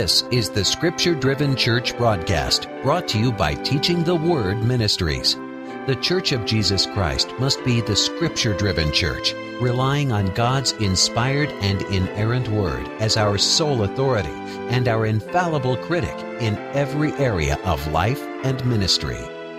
This is the Scripture-Driven Church broadcast, brought to you by Teaching the Word Ministries. The Church of Jesus Christ must be the Scripture-Driven Church, relying on God's inspired and inerrant Word as our sole authority and our infallible critic in every area of life and ministry.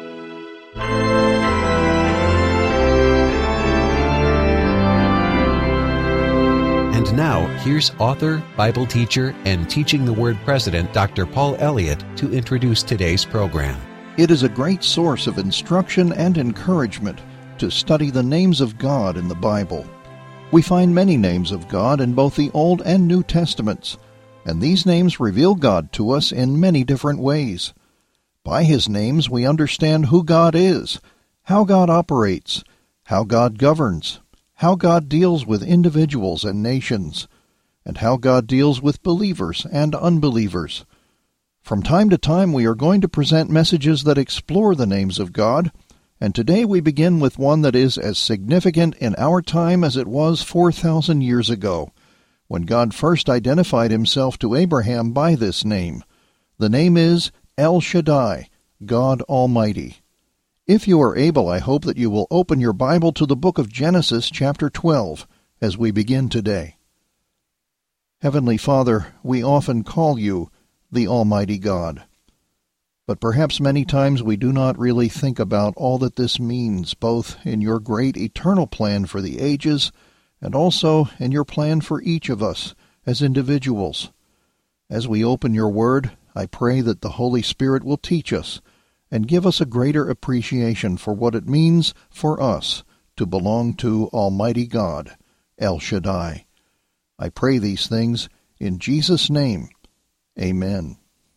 And now, here's author, Bible teacher, and Teaching the Word president, Dr. Paul Elliott, to introduce today's program. It is a great source of instruction and encouragement to study the names of God in the Bible. We find many names of God in both the Old and New Testaments, and these names reveal God to us in many different ways. By His names, we understand who God is, how God operates, how God governs, how God deals with individuals and nations, and how God deals with believers and unbelievers. From time to time, we are going to present messages that explore the names of God, and today we begin with one that is as significant in our time as it was 4,000 years ago, when God first identified Himself to Abraham by this name. The name is El Shaddai, God Almighty. If you are able, I hope that you will open your Bible to the book of Genesis, chapter 12, as we begin today. Heavenly Father, we often call you the Almighty God. But perhaps many times we do not really think about all that this means, both in your great eternal plan for the ages and also in your plan for each of us as individuals. As we open your word, I pray that the Holy Spirit will teach us and give us a greater appreciation for what it means for us to belong to Almighty God, El Shaddai. I pray these things in Jesus' name. Amen.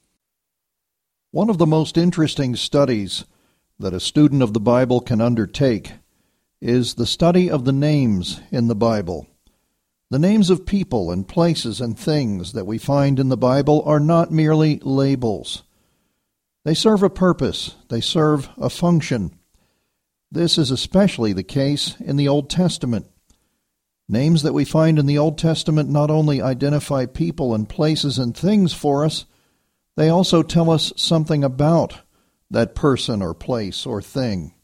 One of the most interesting studies that a student of the Bible can undertake is the study of the names in the Bible. The names of people and places and things that we find in the Bible are not merely labels. They serve a purpose. They serve a function. This is especially the case in the Old Testament. Names that we find in the Old Testament not only identify people and places and things for us, they also tell us something about that person or place or thing.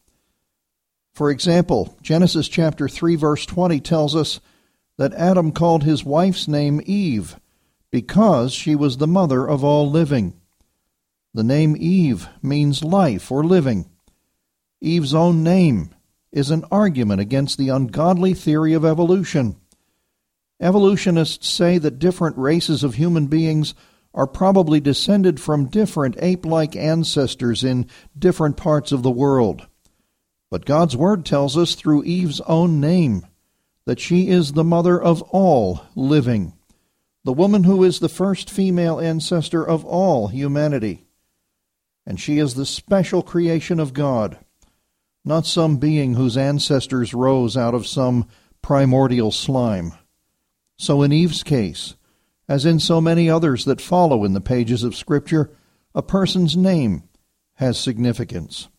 For example, Genesis chapter 3 verse 20 tells us that Adam called his wife's name Eve because she was the mother of all living. The name Eve means life or living. Eve's own name is an argument against the ungodly theory of evolution. Evolutionists say that different races of human beings are probably descended from different ape-like ancestors in different parts of the world. But God's Word tells us through Eve's own name that she is the mother of all living, the woman who is the first female ancestor of all humanity. And she is the special creation of God, not some being whose ancestors rose out of some primordial slime. So in Eve's case, as in so many others that follow in the pages of Scripture, a person's name has significance.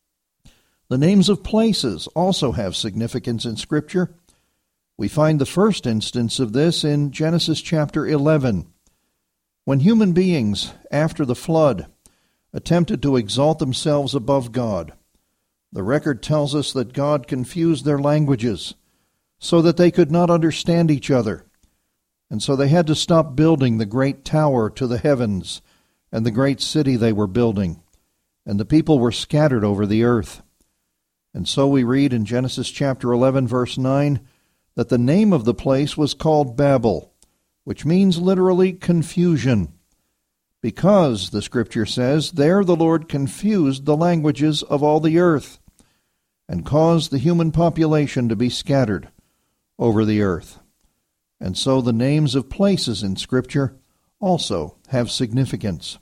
The names of places also have significance in Scripture. We find the first instance of this in Genesis chapter 11, when human beings, after the flood, attempted to exalt themselves above God. The record tells us that God confused their languages so that they could not understand each other, and so they had to stop building the great tower to the heavens and the great city they were building, and the people were scattered over the earth. And so we read in Genesis chapter 11, verse 9, that the name of the place was called Babel, which means literally confusion. Because, the Scripture says, there the Lord confused the languages of all the earth and caused the human population to be scattered over the earth. And so the names of places in Scripture also have significance.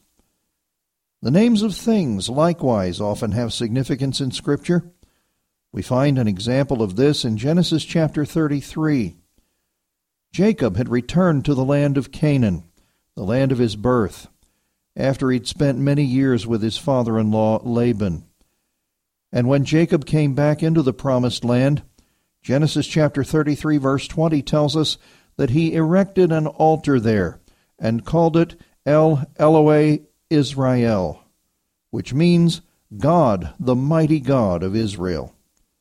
The names of things likewise often have significance in Scripture. We find an example of this in Genesis chapter 33. Jacob had returned to the land of Canaan, the land of his birth, after he'd spent many years with his father-in-law Laban. And when Jacob came back into the promised land, Genesis chapter 33 verse 20 tells us that he erected an altar there and called it El Elohe Israel, which means God, the mighty God of Israel.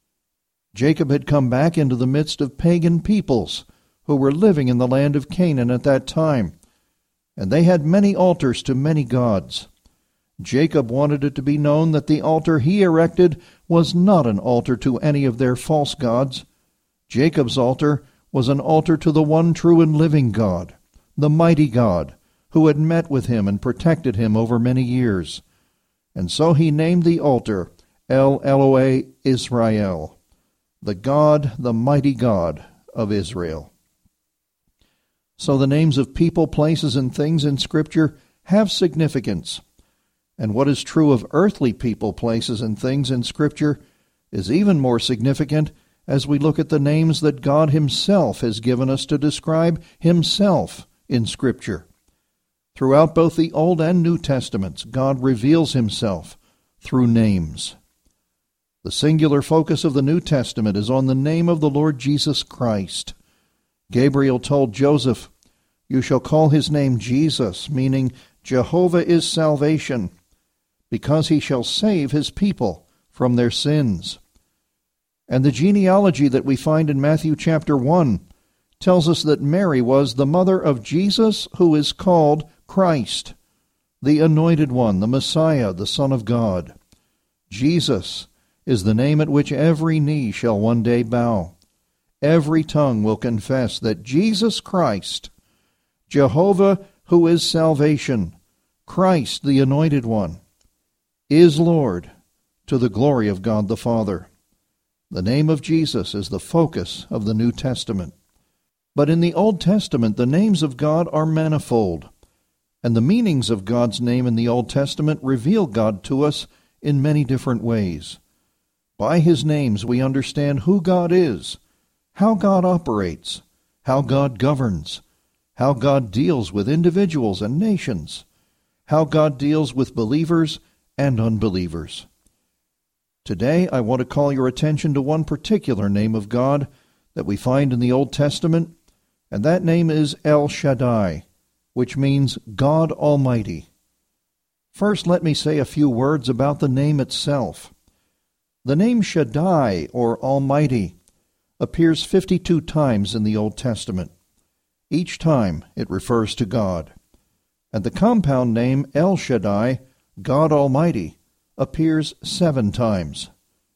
Jacob had come back into the midst of pagan peoples who were living in the land of Canaan at that time, and they had many altars to many gods. Jacob wanted it to be known that the altar he erected was not an altar to any of their false gods. Jacob's altar was an altar to the one true and living God, the mighty God, who had met with him and protected him over many years. And so he named the altar El Elohe Israel, the God, the mighty God of Israel. So the names of people, places, and things in Scripture have significance. And what is true of earthly people, places, and things in Scripture is even more significant as we look at the names that God Himself has given us to describe Himself in Scripture. Throughout both the Old and New Testaments, God reveals Himself through names. The singular focus of the New Testament is on the name of the Lord Jesus Christ. Gabriel told Joseph, "You shall call his name Jesus," meaning Jehovah is salvation, because he shall save his people from their sins. And the genealogy that we find in Matthew chapter 1 tells us that Mary was the mother of Jesus, who is called Christ, the Anointed One, the Messiah, the Son of God. Jesus is the name at which every knee shall one day bow. Every tongue will confess that Jesus Christ, Jehovah who is salvation, Christ the Anointed One, is Lord, to the glory of God the Father. The name of Jesus is the focus of the New Testament. But in the Old Testament, the names of God are manifold, and the meanings of God's name in the Old Testament reveal God to us in many different ways. By His names we understand who God is, how God operates, how God governs, how God deals with individuals and nations, how God deals with believers and unbelievers. Today I want to call your attention to one particular name of God that we find in the Old Testament, and that name is El Shaddai, which means God Almighty. First, let me say a few words about the name itself. The name Shaddai, or Almighty, appears 52 times in the Old Testament. Each time it refers to God. And the compound name El Shaddai, God Almighty, appears 7 times.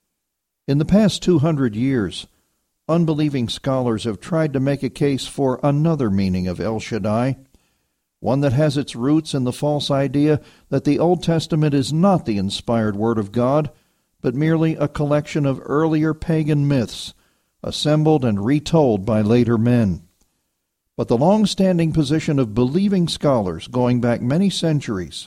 In the past 200 years, unbelieving scholars have tried to make a case for another meaning of El Shaddai, one that has its roots in the false idea that the Old Testament is not the inspired Word of God, but merely a collection of earlier pagan myths, assembled and retold by later men. But the long-standing position of believing scholars, going back many centuries,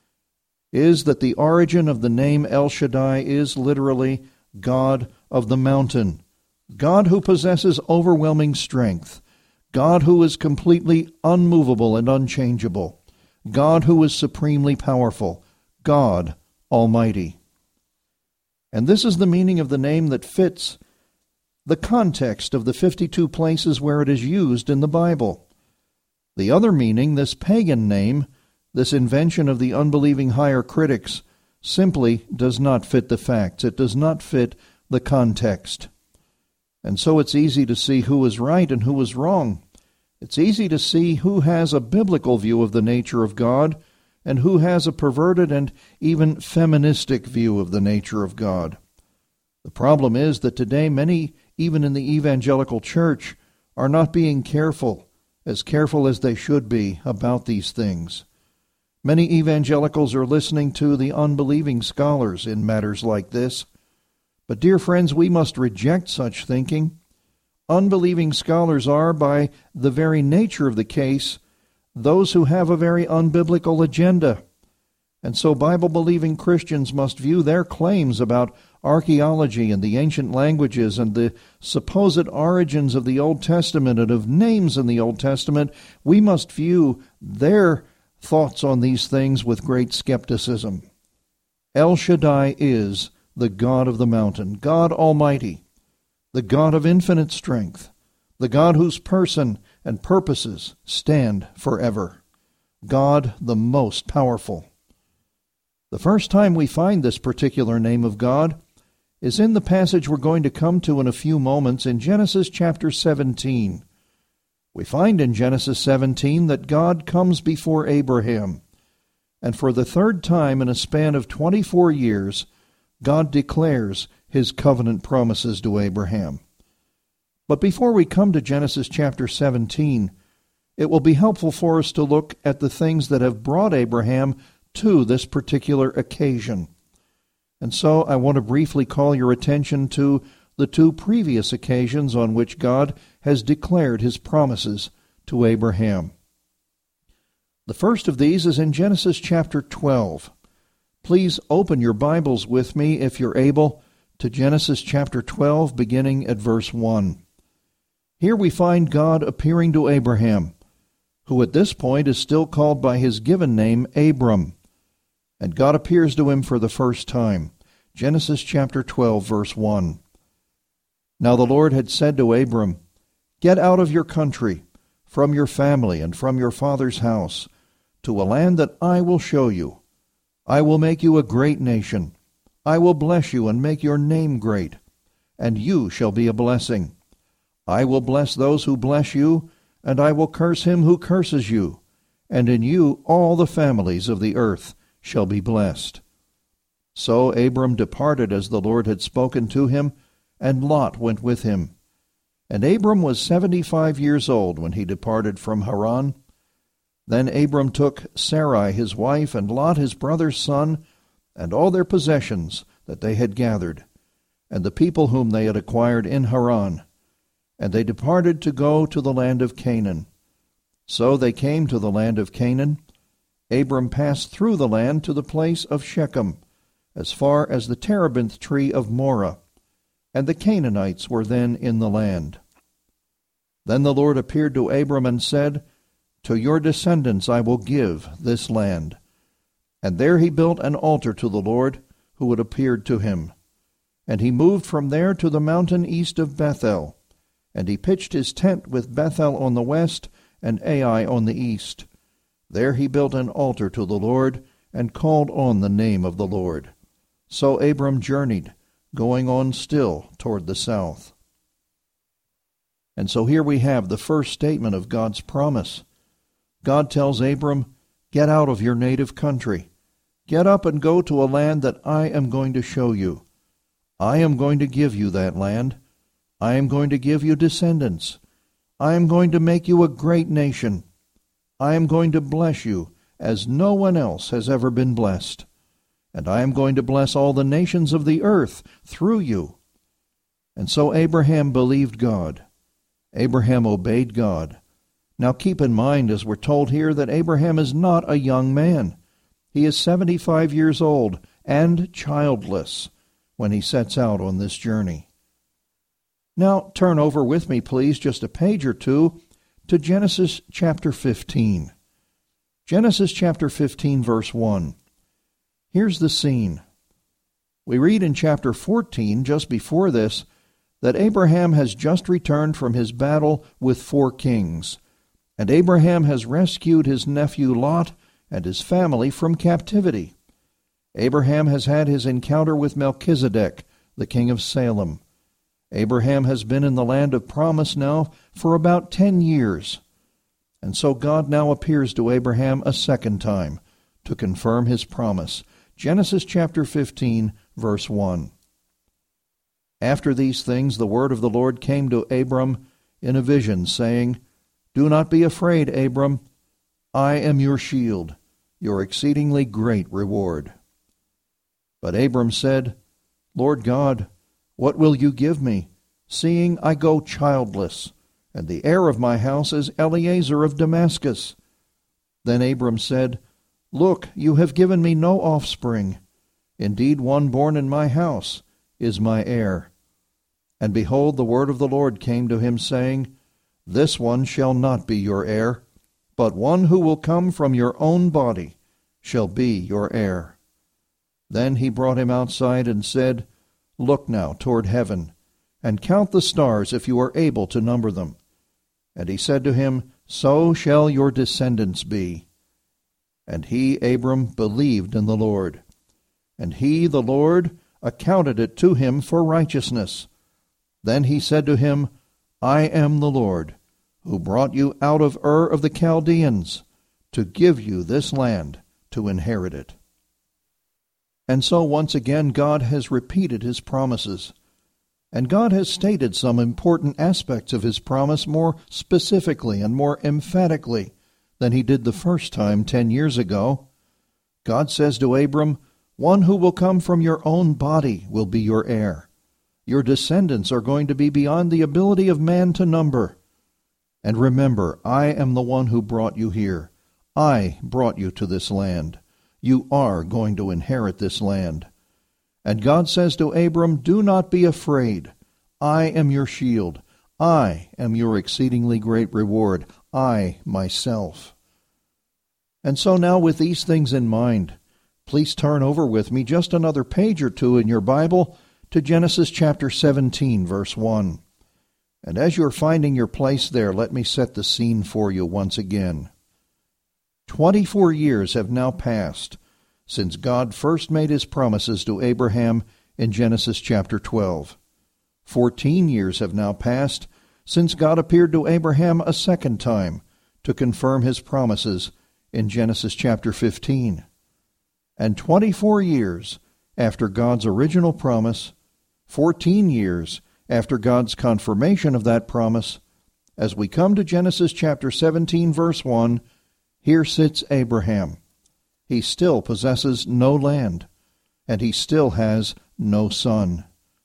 is that the origin of the name El Shaddai is literally God of the mountain, God who possesses overwhelming strength, God who is completely unmovable and unchangeable, God who is supremely powerful, God Almighty. And this is the meaning of the name that fits the context of the 52 places where it is used in the Bible. The other meaning, this pagan name, this invention of the unbelieving higher critics, simply does not fit the facts. It does not fit the context. And so it's easy to see who is right and who is wrong. It's easy to see who has a biblical view of the nature of God and who has a perverted and even feministic view of the nature of God. The problem is that today many, even in the evangelical church, are not being careful as they should be about these things. Many evangelicals are listening to the unbelieving scholars in matters like this. But dear friends, we must reject such thinking. Unbelieving scholars are, by the very nature of the case, those who have a very unbiblical agenda. And so Bible-believing Christians must view their claims about archaeology and the ancient languages and the supposed origins of the Old Testament and of names in the Old Testament. We must view their thoughts on these things with great skepticism. El Shaddai is the God of the mountain, God Almighty, the God of infinite strength, the God whose person and purposes stand forever. God the most powerful. The first time we find this particular name of God is in the passage we're going to come to in a few moments in Genesis chapter 17. We find in Genesis 17 that God comes before Abraham, and for the third time in a span of 24 years, God declares his covenant promises to Abraham. But before we come to Genesis chapter 17, it will be helpful for us to look at the things that have brought Abraham to this particular occasion. And so I want to briefly call your attention to the two previous occasions on which God has declared his promises to Abraham. The first of these is in Genesis chapter 12. Please open your Bibles with me, if you're able, to Genesis chapter 12, beginning at verse 1. Here we find God appearing to Abraham, who at this point is still called by his given name, Abram. And God appears to him for the first time. Genesis chapter 12, verse 1. Now the Lord had said to Abram, "Get out of your country, from your family, and from your father's house, to a land that I will show you. I will make you a great nation. I will bless you and make your name great, and you shall be a blessing. I will bless those who bless you, and I will curse him who curses you, and in you all the families of the earth shall be blessed." So Abram departed as the Lord had spoken to him, and Lot went with him. And Abram was 75 years old when he departed from Haran. Then Abram took Sarai his wife, and Lot his brother's son, and all their possessions that they had gathered, and the people whom they had acquired in Haran. And they departed to go to the land of Canaan. So they came to the land of Canaan. Abram passed through the land to the place of Shechem, as far as the terebinth tree of Moreh, and the Canaanites were then in the land. Then the Lord appeared to Abram and said, "To your descendants I will give this land." And there he built an altar to the Lord, who had appeared to him. And he moved from there to the mountain east of Bethel, and he pitched his tent with Bethel on the west and Ai on the east. There he built an altar to the Lord, and called on the name of the Lord. So Abram journeyed, going on still toward the south. And so here we have the first statement of God's promise. God tells Abram, "Get out of your native country. Get up and go to a land that I am going to show you. I am going to give you that land. I am going to give you descendants. I am going to make you a great nation. I am going to bless you as no one else has ever been blessed. And I am going to bless all the nations of the earth through you." And so Abraham believed God. Abraham obeyed God. Now keep in mind, as we're told here, that Abraham is not a young man. He is 75 years old and childless when he sets out on this journey. Now turn over with me, please, just a page or two to Genesis chapter 15. Genesis chapter 15, verse 1. Here's the scene. We read in chapter 14, just before this, that Abraham has just returned from his battle with 4 kings, and Abraham has rescued his nephew Lot and his family from captivity. Abraham has had his encounter with Melchizedek, the king of Salem. Abraham has been in the land of promise now for about 10 years. And so God now appears to Abraham a second time to confirm his promise. Genesis chapter 15, verse 1. After these things the word of the Lord came to Abram in a vision, saying, "Do not be afraid, Abram. I am your shield, your exceedingly great reward." But Abram said, "Lord God, what will you give me, seeing I go childless, and the heir of my house is Eliezer of Damascus?" Then Abram said, "Look, you have given me no offspring. Indeed, one born in my house is my heir." And behold, the word of the Lord came to him, saying, "This one shall not be your heir, but one who will come from your own body shall be your heir." Then he brought him outside and said, "Look now toward heaven, and count the stars if you are able to number them." And he said to him, "So shall your descendants be." And he, Abram, believed in the Lord. And he, the Lord, accounted it to him for righteousness. Then he said to him, I am the Lord, who brought you out of Ur of the Chaldeans, to give you this land to inherit it. And so once again God has repeated his promises. And God has stated some important aspects of his promise more specifically and more emphatically than he did the first time 10 years ago. God says to Abram, one who will come from your own body will be your heir. Your descendants are going to be beyond the ability of man to number. And remember, I am the one who brought you here. I brought you to this land. You are going to inherit this land. And God says to Abram, do not be afraid. I am your shield. I am your exceedingly great reward. I myself. And so now with these things in mind, please turn over with me just another page or two in your Bible to Genesis chapter 17, verse 1. And as you're finding your place there, let me set the scene for you once again. 24 years have now passed since God first made his promises to Abraham in Genesis chapter 12. 14 years have now passed since God appeared to Abraham a second time to confirm his promises in Genesis chapter 15. And 24 years after God's original promise, 14 years after God's confirmation of that promise, as we come to Genesis chapter 17, verse 1, here sits Abraham. He still possesses no land, and he still has no son.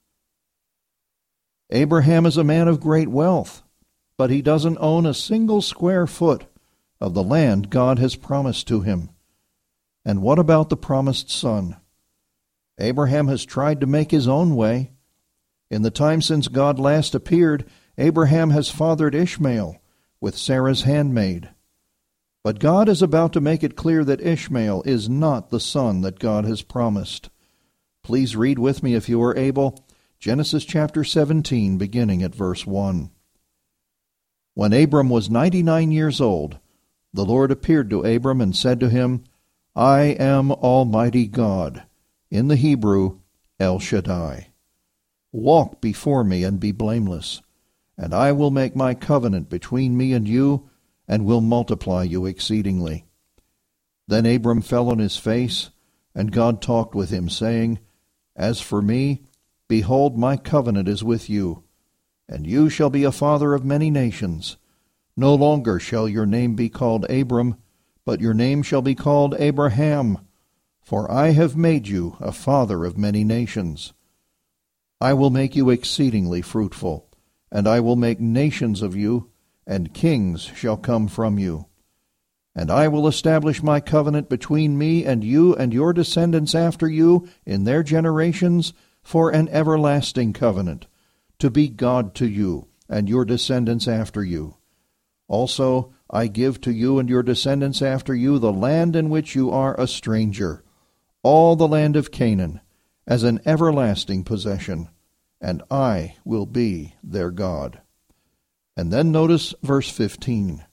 Abraham is a man of great wealth, but he doesn't own a single square foot of the land God has promised to him. And what about the promised son? Abraham has tried to make his own way. In the time since God last appeared, Abraham has fathered Ishmael with Sarah's handmaid. But God is about to make it clear that Ishmael is not the son that God has promised. Please read with me, if you are able, Genesis chapter 17, beginning at verse 1. When Abram was 99 years old, the Lord appeared to Abram and said to him, I am Almighty God, in the Hebrew, El Shaddai. Walk before me and be blameless, and I will make my covenant between me and you, and will multiply you exceedingly. Then Abram fell on his face, and God talked with him, saying, As for me, behold, my covenant is with you, and you shall be a father of many nations. No longer shall your name be called Abram, but your name shall be called Abraham, for I have made you a father of many nations. I will make you exceedingly fruitful, and I will make nations of you, and kings shall come from you. And I will establish my covenant between me and you and your descendants after you in their generations for an everlasting covenant, to be God to you and your descendants after you. Also I give to you and your descendants after you the land in which you are a stranger, all the land of Canaan, as an everlasting possession, and I will be their God. And then notice verse 15.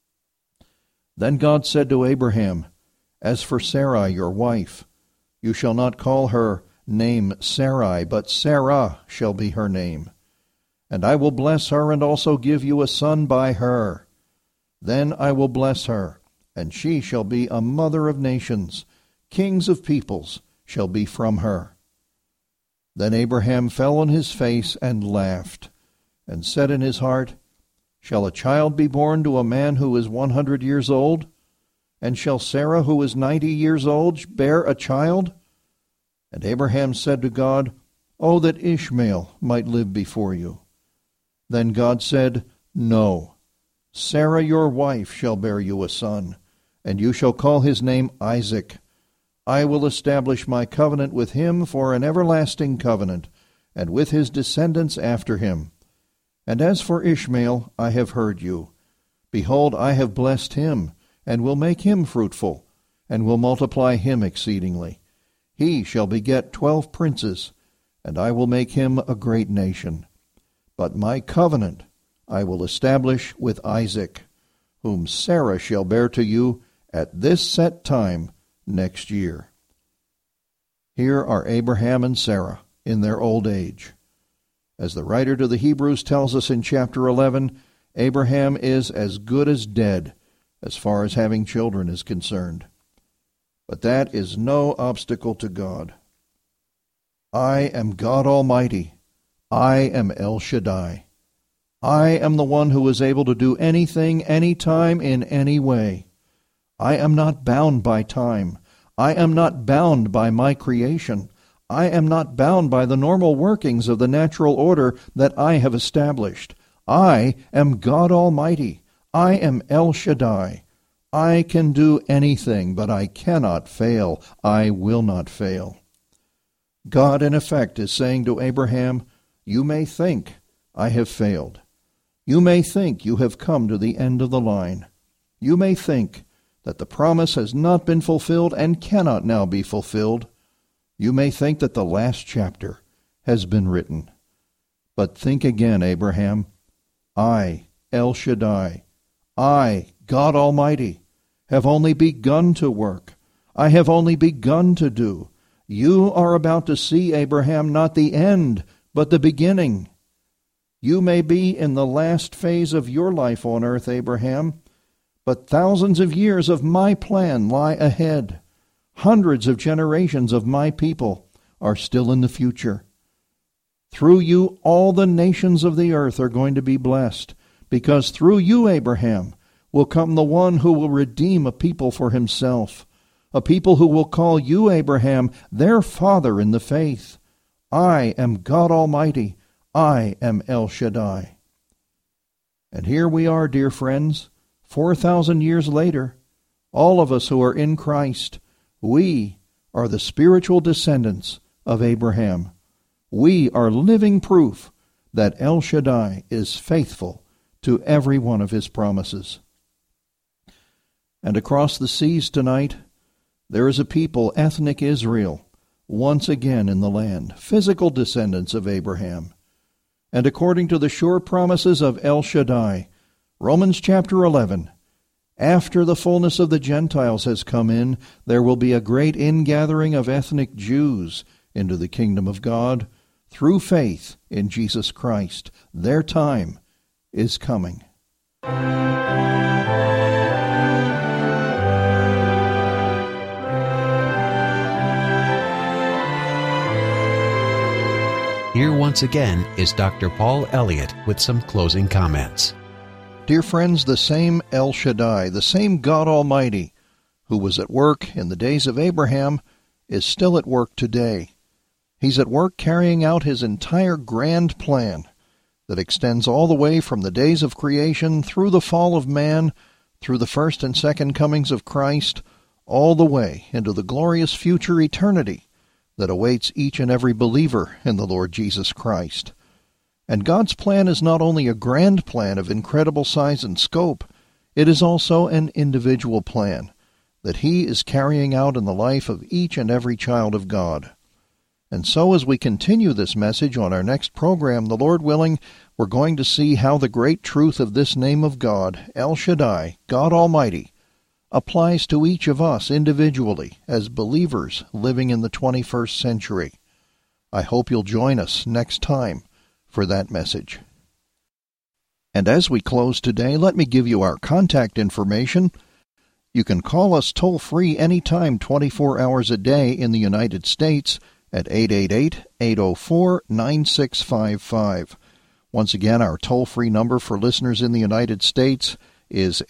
Then God said to Abraham, As for Sarai your wife, you shall not call her name Sarai, but Sarah shall be her name. And I will bless her and also give you a son by her. Then I will bless her, and she shall be a mother of nations. Kings of peoples shall be from her. Then Abraham fell on his face and laughed, and said in his heart, Shall a child be born to a man who is 100 years old? And shall Sarah, who is 90 years old, bear a child? And Abraham said to God, Oh, that Ishmael might live before you. Then God said, No, Sarah your wife shall bear you a son, and you shall call his name Isaac. I will establish my covenant with him for an everlasting covenant, and with his descendants after him. And as for Ishmael, I have heard you. Behold, I have blessed him, and will make him fruitful, and will multiply him exceedingly. He shall beget 12 princes, and I will make him a great nation. But my covenant I will establish with Isaac, whom Sarah shall bear to you at this set time next year. Here are Abraham and Sarah in their old age. As the writer to the Hebrews tells us in chapter 11, Abraham is as good as dead as far as having children is concerned. But that is no obstacle to God. I am God Almighty. I am El Shaddai. I am the one who is able to do anything, anytime, in any way. I am not bound by time. I am not bound by my creation. I am not bound by the normal workings of the natural order that I have established. I am God Almighty. I am El Shaddai. I can do anything, but I cannot fail. I will not fail. God, in effect, is saying to Abraham, you may think I have failed. You may think you have come to the end of the line. You may think that the promise has not been fulfilled and cannot now be fulfilled. You may think that the last chapter has been written. But think again, Abraham. I, El Shaddai, I, God Almighty, have only begun to work. I have only begun to do. You are about to see, Abraham, not the end, but the beginning. You may be in the last phase of your life on earth, Abraham, but thousands of years of my plan lie ahead. Hundreds of generations of my people are still in the future. Through you, all the nations of the earth are going to be blessed, because through you, Abraham, will come the one who will redeem a people for himself, a people who will call you, Abraham, their father in the faith. I am God Almighty. I am El Shaddai. And here we are, dear friends, 4,000 years later, all of us who are in Christ, we are the spiritual descendants of Abraham. We are living proof that El Shaddai is faithful to every one of his promises. And across the seas tonight, there is a people, ethnic Israel, once again in the land, physical descendants of Abraham. And according to the sure promises of El Shaddai, Romans chapter 11, after the fullness of the Gentiles has come in, there will be a great ingathering of ethnic Jews into the kingdom of God through faith in Jesus Christ. Their time is coming. Here once again is Dr. Paul Elliott with some closing comments. Dear friends, the same El Shaddai, the same God Almighty, who was at work in the days of Abraham, is still at work today. He's at work carrying out his entire grand plan that extends all the way from the days of creation through the fall of man, through the first and second comings of Christ, all the way into the glorious future eternity that awaits each and every believer in the Lord Jesus Christ. And God's plan is not only a grand plan of incredible size and scope, it is also an individual plan that He is carrying out in the life of each and every child of God. And so as we continue this message on our next program, the Lord willing, we're going to see how the great truth of this name of God, El Shaddai, God Almighty, applies to each of us individually as believers living in the 21st century. I hope you'll join us next time for that message. And as we close today, let me give you our contact information. You can call us toll-free anytime, 24 hours a day in the United States at 888-804-9655. Once again, our toll-free number for listeners in the United States is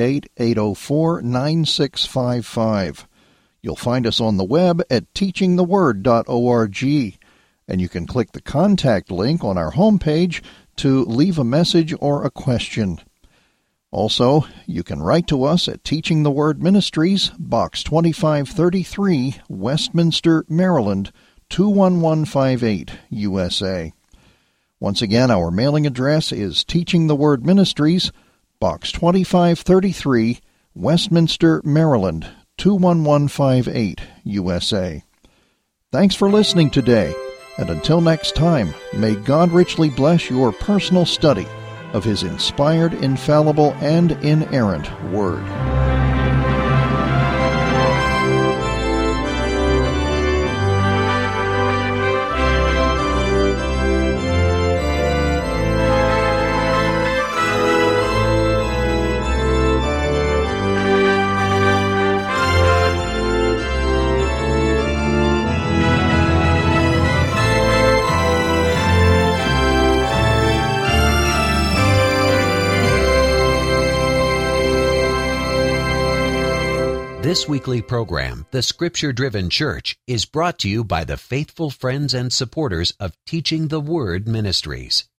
888-804-9655. You'll find us on the web at teachingtheword.org, and you can click the contact link on our homepage to leave a message or a question. Also, you can write to us at Teaching the Word Ministries, Box 2533, Westminster, Maryland, 21158, USA. Once again, our mailing address is Teaching the Word Ministries, Box 2533, Westminster, Maryland, 21158, USA. Thanks for listening today, and until next time, may God richly bless your personal study of His inspired, infallible, and inerrant Word. This weekly program, The Scripture Driven Church, is brought to you by the faithful friends and supporters of Teaching the Word Ministries.